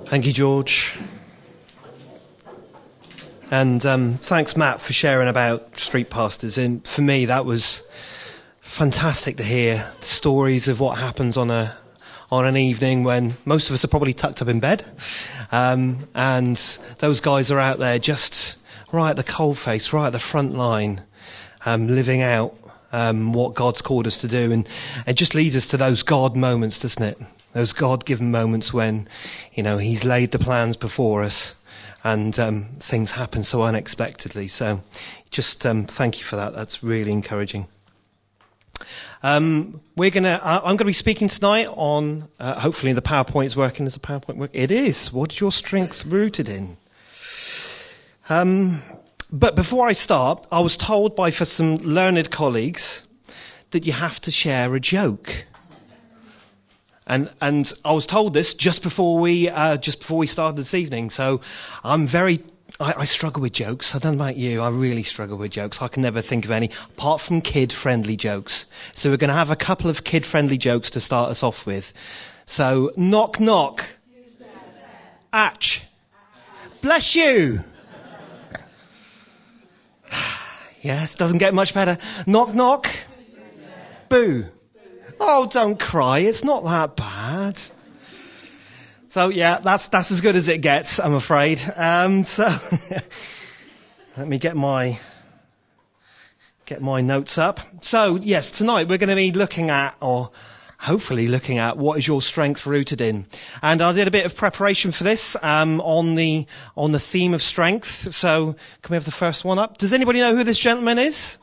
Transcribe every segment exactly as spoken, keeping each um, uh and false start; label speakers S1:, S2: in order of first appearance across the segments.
S1: Thank you, George. And um, thanks, Matt, for sharing about street pastors. And for me, that was fantastic to hear the stories of what happens on a on an evening when most of us are probably tucked up in bed. Um, and those guys are out there just right at the coalface, right at the front line, um, living out um, what God's called us to do. And it just leads us to those God moments, doesn't it? Those God-given moments when, you know, he's laid the plans before us and um, things happen so unexpectedly. So just um, thank you for that. That's really encouraging. Um, we're gonna. Uh, I'm going to be speaking tonight on. Uh, hopefully, the PowerPoint's working. Is the PowerPoint working? It is. What is your strength rooted in? Um, but before I start, I was told by for some learned colleagues that you have to share a joke. And and I was told this just before we uh, just before we started this evening. So I'm very. I, I struggle with jokes. I don't know about you. I really struggle with jokes. I can never think of any, apart from kid-friendly jokes. So we're going to have a couple of kid-friendly jokes to start us off with. So, knock, knock. Atch. Bless you. Yes, doesn't get much better. Knock, knock. Boo. Oh, don't cry. It's not that bad. So, yeah, that's that's as good as it gets, I'm afraid. Um, so, let me get my get my notes up. So, yes, tonight we're going to be looking at, or hopefully looking at, what is your strength rooted in? And I did a bit of preparation for this um, on the on the theme of strength. So, can we have the first one up? Does anybody know who this gentleman is?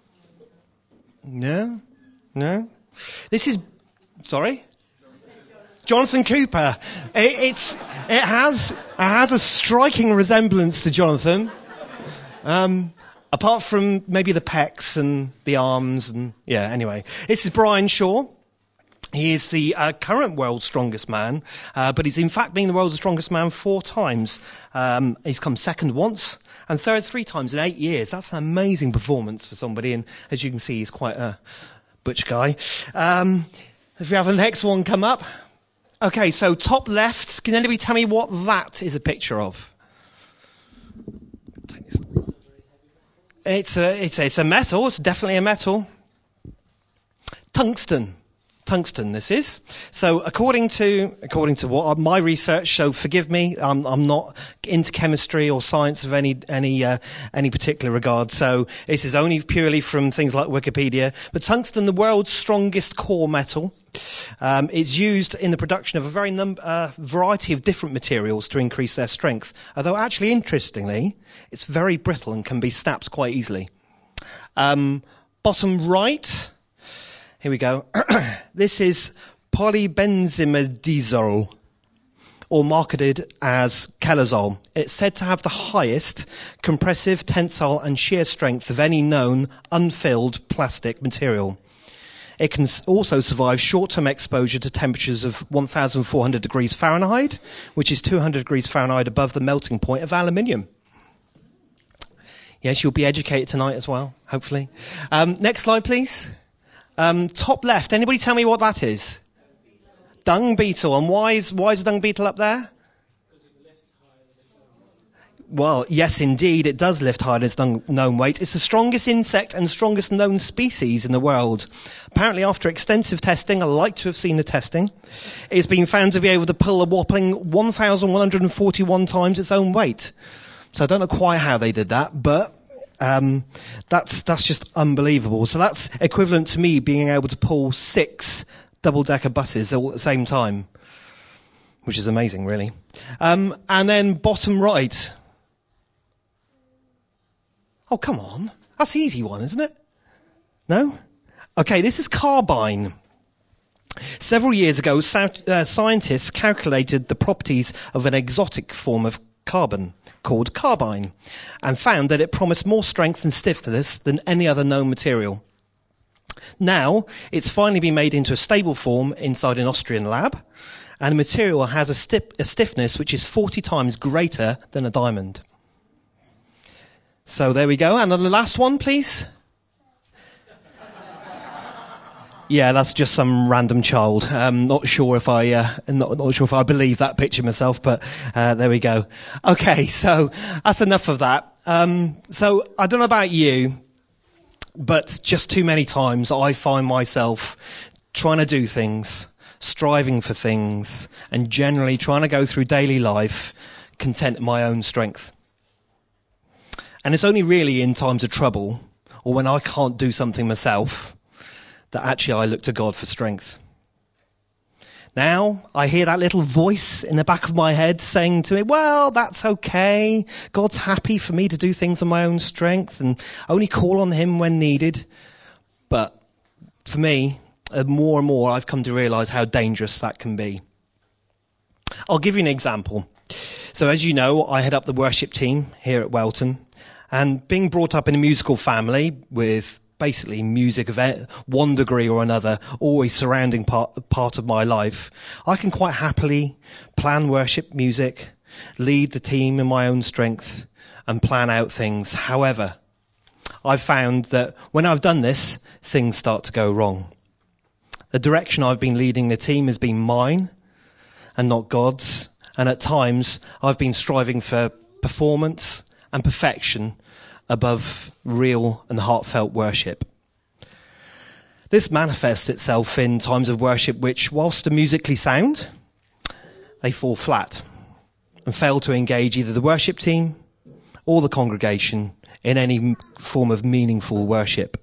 S1: No? No? This is, sorry? Jonathan Cooper. It, it's it has it has a striking resemblance to Jonathan, um, apart from maybe the pecs and the arms and yeah. Anyway, this is Brian Shaw. He is the uh, current world's strongest man, uh, but he's in fact been the world's strongest man four times. Um, he's come second once and third three times in eight years. That's an amazing performance for somebody, and as you can see, he's quite a butch guy. Um, if we have the next one come up. Okay, so top left, can anybody tell me what that is a picture of? It's a, it's a, it's a metal, it's definitely a metal. Tungsten. Tungsten, this is. So according to according to what my research, so forgive me, I'm, I'm not into chemistry or science of any any uh, any particular regard. So this is only purely from things like Wikipedia. But tungsten, the world's strongest core metal, um, is used in the production of a very num- uh, variety of different materials to increase their strength. Although actually, interestingly, it's very brittle and can be snapped quite easily. Um, bottom right. Here we go. This is polybenzimidazole, or marketed as Kelazole. It's said to have the highest compressive, tensile and shear strength of any known unfilled plastic material. It can also survive short-term exposure to temperatures of one thousand four hundred degrees Fahrenheit, which is two hundred degrees Fahrenheit above the melting point of aluminium. Yes, you'll be educated tonight as well, hopefully. Um, next slide, please. Um, top left, anybody tell me what that is? Dung beetle. And why is, why is a dung beetle up there? Well, yes, indeed, it does lift higher than its known weight. It's the strongest insect and strongest known species in the world. Apparently, after extensive testing, I like to have seen the testing, it's been found to be able to pull a whopping one thousand one hundred forty-one times its own weight. So I don't know quite how they did that, but Um, that's that's just unbelievable. So that's equivalent to me being able to pull six double-decker buses all at the same time, which is amazing, really. Um, and then bottom right. Oh, come on. That's the easy one, isn't it? No? Okay, this is carbine. Several years ago, uh, scientists calculated the properties of an exotic form of carbon called carbine and found that it promised more strength and stiffness than any other known material. Now, it's finally been made into a stable form inside an Austrian lab, and the material has a, sti- a stiffness which is forty times greater than a diamond. So there we go. And the last one, please. Yeah, that's just some random child. Um, not sure if I, uh, not, not sure if I believe that picture myself, but uh, there we go. Okay, so that's enough of that. Um, so I don't know about you, but just too many times I find myself trying to do things, striving for things, and generally trying to go through daily life content in my own strength. And it's only really in times of trouble or when I can't do something myself that actually I look to God for strength. Now, I hear that little voice in the back of my head saying to me, well, that's okay. God's happy for me to do things on my own strength and only call on him when needed. But for me, more and more, I've come to realize how dangerous that can be. I'll give you an example. So as you know, I head up the worship team here at Welton. And being brought up in a musical family with basically music of one degree or another, always surrounding part, part of my life, I can quite happily plan worship music, lead the team in my own strength, and plan out things. However, I've found that when I've done this, things start to go wrong. The direction I've been leading the team has been mine and not God's, and at times I've been striving for performance and perfection above real and heartfelt worship. This manifests itself in times of worship which, whilst are musically sound, they fall flat and fail to engage either the worship team or the congregation in any form of meaningful worship.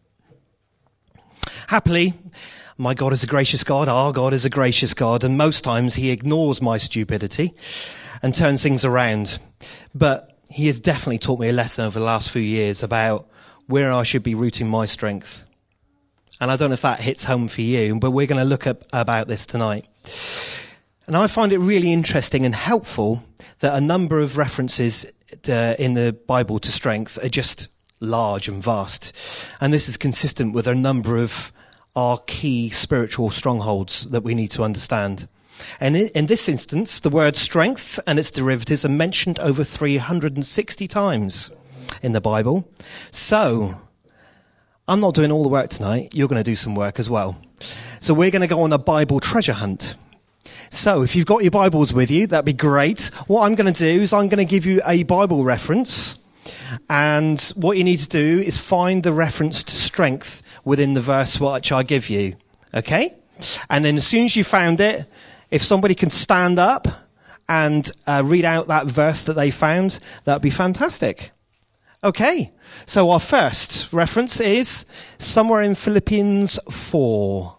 S1: Happily, my God is a gracious God, our God is a gracious God, and most times he ignores my stupidity and turns things around. But he has definitely taught me a lesson over the last few years about where I should be rooting my strength. And I don't know if that hits home for you, but we're going to look at, about this tonight. And I find it really interesting and helpful that a number of references uh, in the Bible to strength are just large and vast. And this is consistent with a number of our key spiritual strongholds that we need to understand. And in this instance, the word strength and its derivatives are mentioned over three hundred sixty times in the Bible. So, I'm not doing all the work tonight. You're going to do some work as well. So we're going to go on a Bible treasure hunt. So if you've got your Bibles with you, that'd be great. What I'm going to do is I'm going to give you a Bible reference. And what you need to do is find the reference to strength within the verse which I give you. Okay? And then as soon as you found it, if somebody can stand up and uh, read out that verse that they found, that'd be fantastic. Okay, so our first reference is somewhere in Philippians four.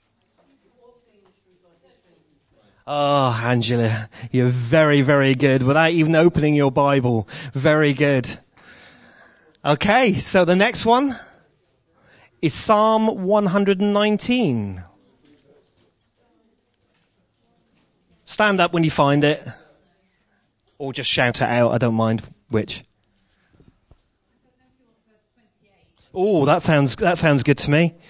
S1: Oh, Angela, you're very, very good without even opening your Bible. Very good. Okay, so the next one is Psalm one hundred nineteen. Stand up when you find it, or just shout it out. I don't mind which. Oh, that sounds that sounds good to me.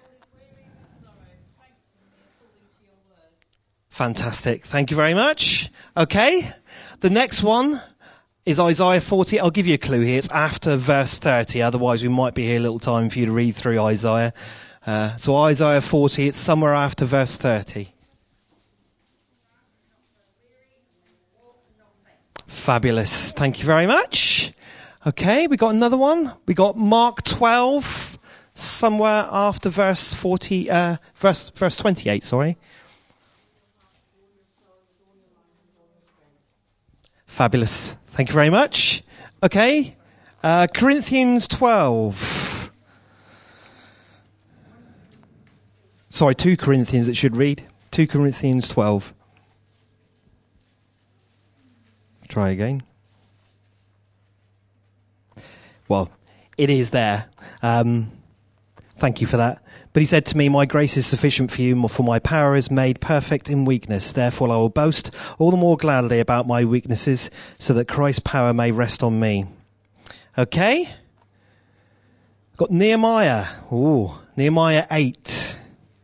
S1: Fantastic. Thank you very much. Okay, the next one is Isaiah forty. I'll give you a clue here. It's after verse thirty. Otherwise, we might be here a little time for you to read through Isaiah. Uh, so Isaiah forty. It's somewhere after verse thirty. Fabulous. Thank you very much. Okay, we got another one. We got Mark twelve, somewhere after verse forty, uh, verse verse twenty-eight. Sorry. Fabulous. Thank you very much. Okay, uh, Corinthians twelve. Sorry, two Corinthians. It should read two Corinthians twelve. Try again. Well, it is there. Um, thank you for that. But he said to me, my grace is sufficient for you, for my power is made perfect in weakness. Therefore I will boast all the more gladly about my weaknesses, so that Christ's power may rest on me. Okay? Got Nehemiah. Ooh, Nehemiah eight.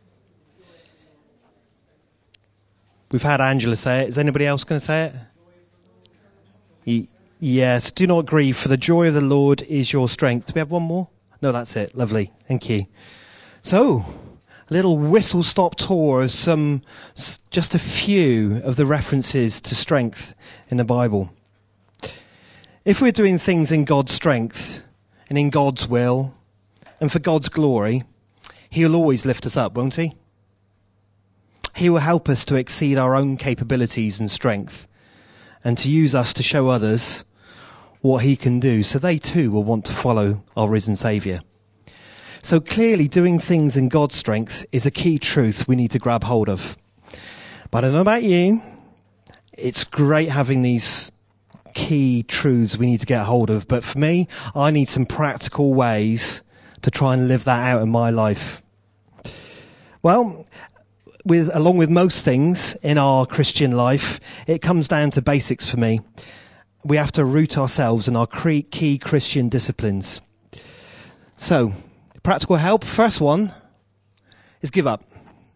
S1: We've had Angela say it. Is anybody else going to say it? Yes, do not grieve, for the joy of the Lord is your strength. Do we have one more? No, that's it. Lovely. Thank you. So, a little whistle-stop tour of some, just a few of the references to strength in the Bible. If we're doing things in God's strength and in God's will and for God's glory, he'll always lift us up, won't he? He will help us to exceed our own capabilities and strength and to use us to show others what he can do, so they too will want to follow our risen Saviour. So clearly doing things in God's strength is a key truth we need to grab hold of. But I don't know about you, it's great having these key truths we need to get hold of, but for me, I need some practical ways to try and live that out in my life. Well, with along with most things in our Christian life, it comes down to basics for me. We have to root ourselves in our key Christian disciplines. So, practical help, first one is give up.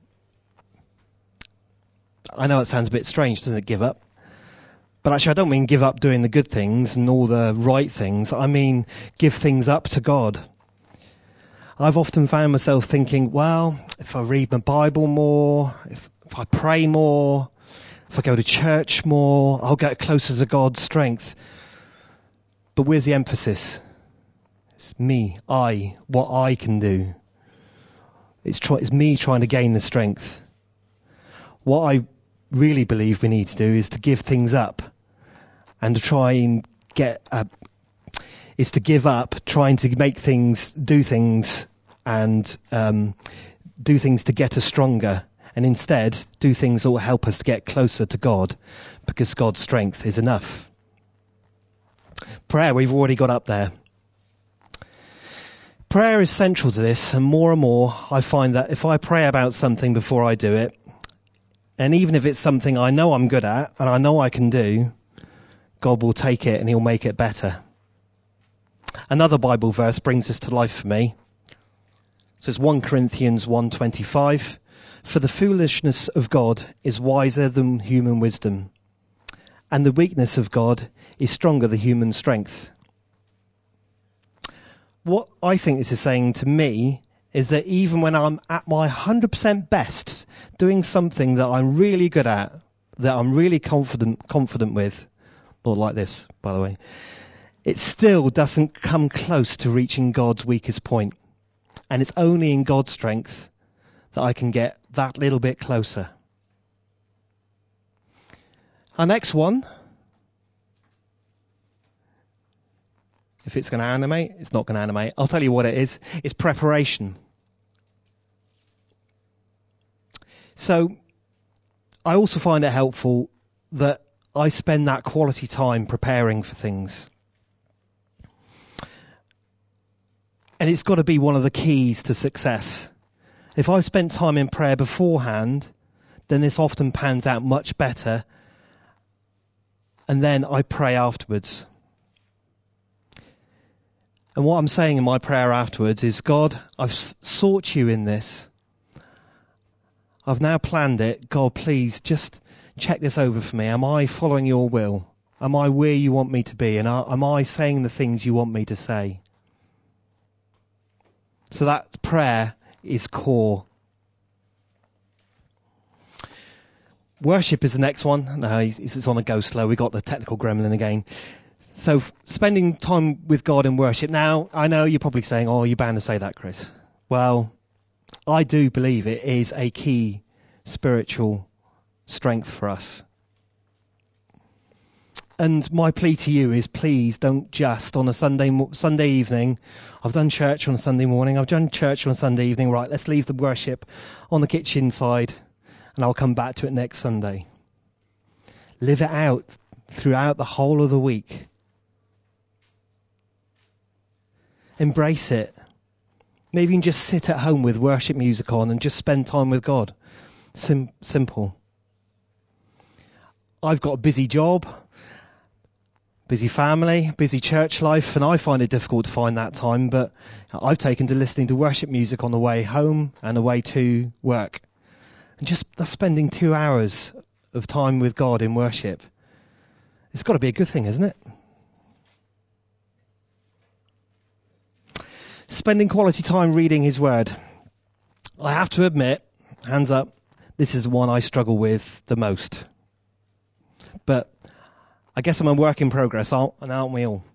S1: I know it sounds a bit strange, doesn't it, give up? But actually, I don't mean give up doing the good things and all the right things. I mean give things up to God. I've often found myself thinking, well, if I read my Bible more, if, if I pray more, if I go to church more, I'll get closer to God's strength. But where's the emphasis? It's me, I, what I can do. It's, try, it's me trying to gain the strength. What I really believe we need to do is to give things up and to try and get a, is to give up trying to make things, do things and um, do things to get us stronger, and instead do things that will help us to get closer to God, because God's strength is enough. Prayer, we've already got up there. Prayer is central to this, and more and more I find that if I pray about something before I do it, and even if it's something I know I'm good at and I know I can do, God will take it and he'll make it better. Another Bible verse brings this to life for me. So it's First Corinthians one twenty-five. For the foolishness of God is wiser than human wisdom, and the weakness of God is stronger than human strength. What I think this is saying to me is that even when I'm at my one hundred percent best, doing something that I'm really good at, that I'm really confident confident with, not like this, by the way, it still doesn't come close to reaching God's weakest point. And it's only in God's strength that I can get that little bit closer. Our next one, if it's going to animate, it's not going to animate. I'll tell you what it is. It's preparation. So I also find it helpful that I spend that quality time preparing for things. And it's got to be one of the keys to success. If I've spent time in prayer beforehand, then this often pans out much better. And then I pray afterwards. And what I'm saying in my prayer afterwards is, God, I've sought you in this. I've now planned it. God, please just check this over for me. Am I following your will? Am I where you want me to be? And am I saying the things you want me to say? So that prayer is core. Worship is the next one. No, it's on a go slow. We got the technical gremlin again. So spending time with God in worship. Now, I know you're probably saying, oh, you're bound to say that, Chris. Well, I do believe it is a key spiritual strength for us. And my plea to you is, please don't just on a Sunday Sunday evening, I've done church on a Sunday morning, I've done church on a Sunday evening, right, let's leave the worship on the kitchen side and I'll come back to it next Sunday. Live it out throughout the whole of the week. Embrace it. Maybe you can just sit at home with worship music on and just spend time with God. Sim- simple. I've got a busy job, busy family, busy church life, and I find it difficult to find that time, but I've taken to listening to worship music on the way home and the way to work. And just that's spending two hours of time with God in worship. It's got to be a good thing, isn't it? Spending quality time reading his word. I have to admit, hands up, this is the one I struggle with the most. But I guess I'm a work in progress, aren't, and aren't we all?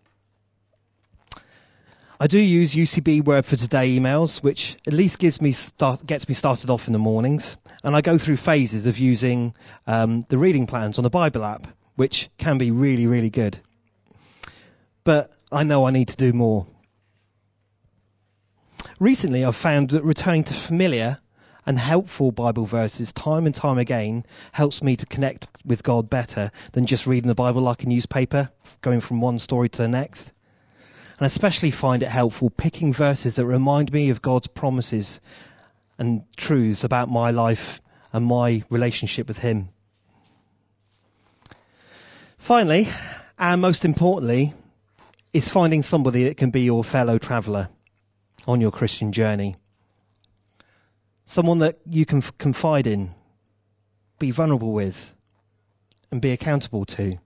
S1: I do use U C B Word for Today emails, which at least gives me start, gets me started off in the mornings. And I go through phases of using um, the reading plans on the Bible app, which can be really, really good. But I know I need to do more. Recently, I've found that returning to familiar and helpful Bible verses time and time again helps me to connect with God better than just reading the Bible like a newspaper, going from one story to the next. And I especially find it helpful picking verses that remind me of God's promises and truths about my life and my relationship with him. Finally, and most importantly, is finding somebody that can be your fellow traveller on your Christian journey. Someone that you can f- confide in, be vulnerable with, and be accountable to.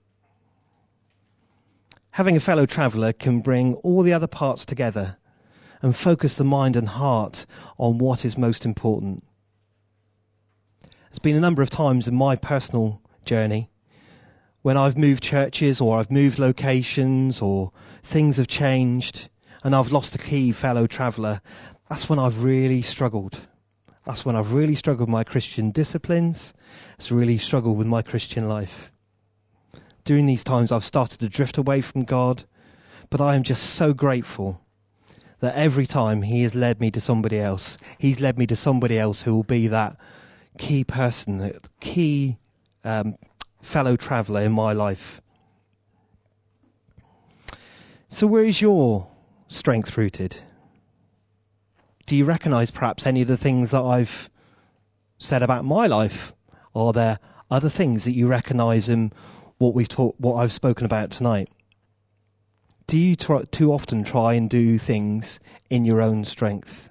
S1: Having a fellow traveller can bring all the other parts together and focus the mind and heart on what is most important. There's been a number of times in my personal journey when I've moved churches or I've moved locations or things have changed and I've lost a key fellow traveller. That's when I've really struggled. That's when I've really struggled with my Christian disciplines. It's really struggled with my Christian life. During these times, I've started to drift away from God, but I am just so grateful that every time he has led me to somebody else, he's led me to somebody else who will be that key person, that key um, fellow traveller in my life. So where is your strength rooted? Do you recognise perhaps any of the things that I've said about my life? Are there other things that you recognise in what we've taught, what I've spoken about tonight? Do you try, too often try and do things in your own strength?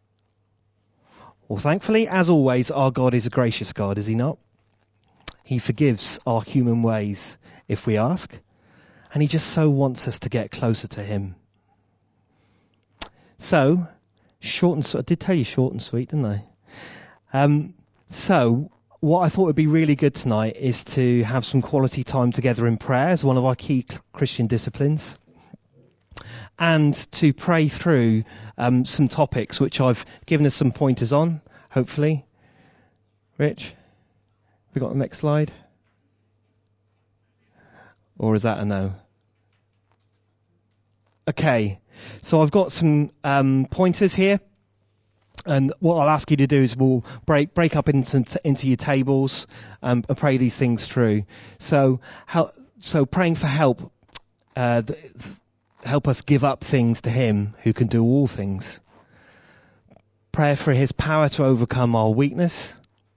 S1: Well, thankfully, as always, our God is a gracious God, is he not? He forgives our human ways if we ask, and he just so wants us to get closer to him. So, short and sweet. I did tell you short and sweet, didn't I? Um, so, what I thought would be really good tonight is to have some quality time together in prayer as one of our key Christian disciplines, and to pray through um, some topics which I've given us some pointers on, hopefully. Rich, have we got the next slide? Or is that a no? Okay, so I've got some um, pointers here. And what I'll ask you to do is we'll break break up into into your tables um, and pray these things through. So, how, so praying for help, uh, th- th- help us give up things to him who can do all things. Prayer for his power to overcome our weakness.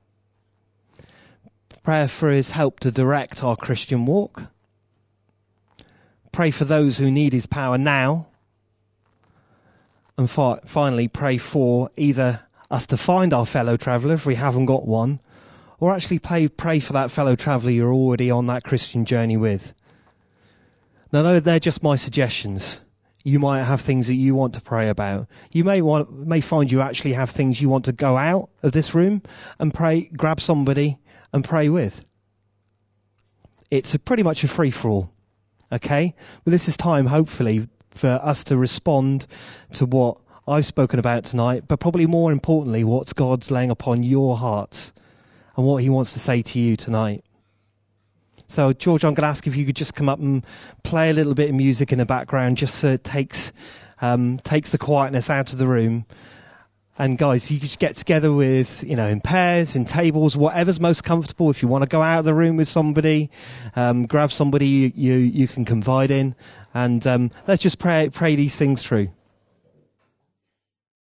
S1: Prayer for his help to direct our Christian walk. Pray for those who need his power now. And fi- finally, pray for either us to find our fellow traveller if we haven't got one, or actually pray, pray for that fellow traveller you're already on that Christian journey with. Now, though they're just my suggestions, you might have things that you want to pray about. You may want, may find you actually have things you want to go out of this room and pray, grab somebody and pray with. It's a pretty much a free-for-all, okay? But this is time, hopefully, for us to respond to what I've spoken about tonight, but probably more importantly, what God's laying upon your hearts and what he wants to say to you tonight. So, George, I'm going to ask if you could just come up and play a little bit of music in the background, just so it takes um, takes the quietness out of the room. And guys, you could just get together with, you know, in pairs, in tables, whatever's most comfortable. If you want to go out of the room with somebody, um, grab somebody you, you, you can confide in. And um, let's just pray pray these things through.